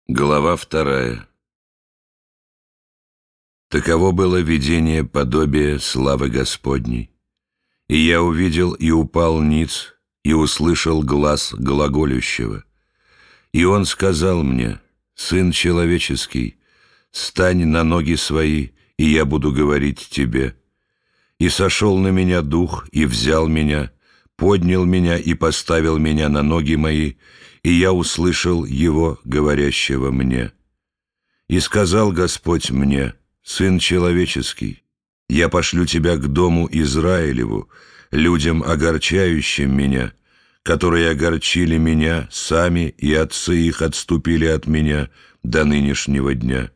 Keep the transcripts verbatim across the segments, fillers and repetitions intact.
Глава вторая. Таково было видение подобия славы Господней. И я увидел и упал ниц, и услышал глас глаголющего. И он сказал мне: «Сын человеческий, стань на ноги свои, и я буду говорить тебе». И сошел на меня дух, и взял меня, поднял меня и поставил меня на ноги мои, и я услышал его, говорящего мне. И сказал Господь мне: «Сын человеческий, я пошлю тебя к дому Израилеву, людям, огорчающим меня, которые огорчили меня сами, и отцы их отступили от меня до нынешнего дня.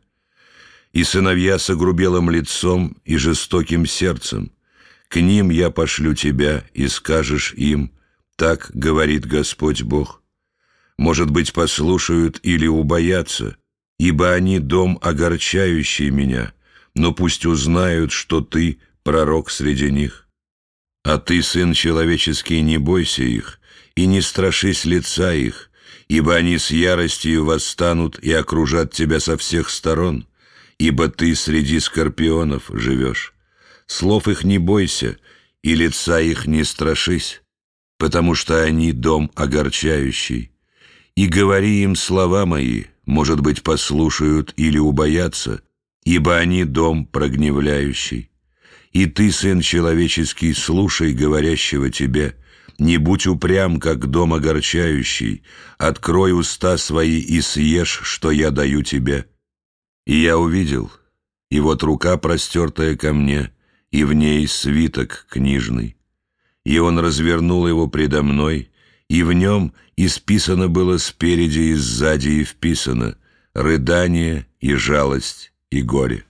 И сыновья с огрубелым лицом и жестоким сердцем, к ним я пошлю тебя, и скажешь им: так говорит Господь Бог. Может быть, послушают или убоятся, ибо они дом, огорчающий меня, но пусть узнают, что ты пророк среди них. А ты, сын человеческий, не бойся их, и не страшись лица их, ибо они с яростью восстанут и окружат тебя со всех сторон, ибо ты среди скорпионов живешь. Слов их не бойся, и лица их не страшись, потому что они дом огорчающий. И говори им слова мои, может быть, послушают или убоятся, ибо они дом прогневляющий. И ты, сын человеческий, слушай говорящего тебе, не будь упрям, как дом огорчающий, открой уста свои и съешь, что я даю тебе». И я увидел, и вот рука, простертая ко мне, и в ней свиток книжный. И он развернул его предо мной, и в нем исписано было спереди и сзади, и вписано рыдание и жалость и горе.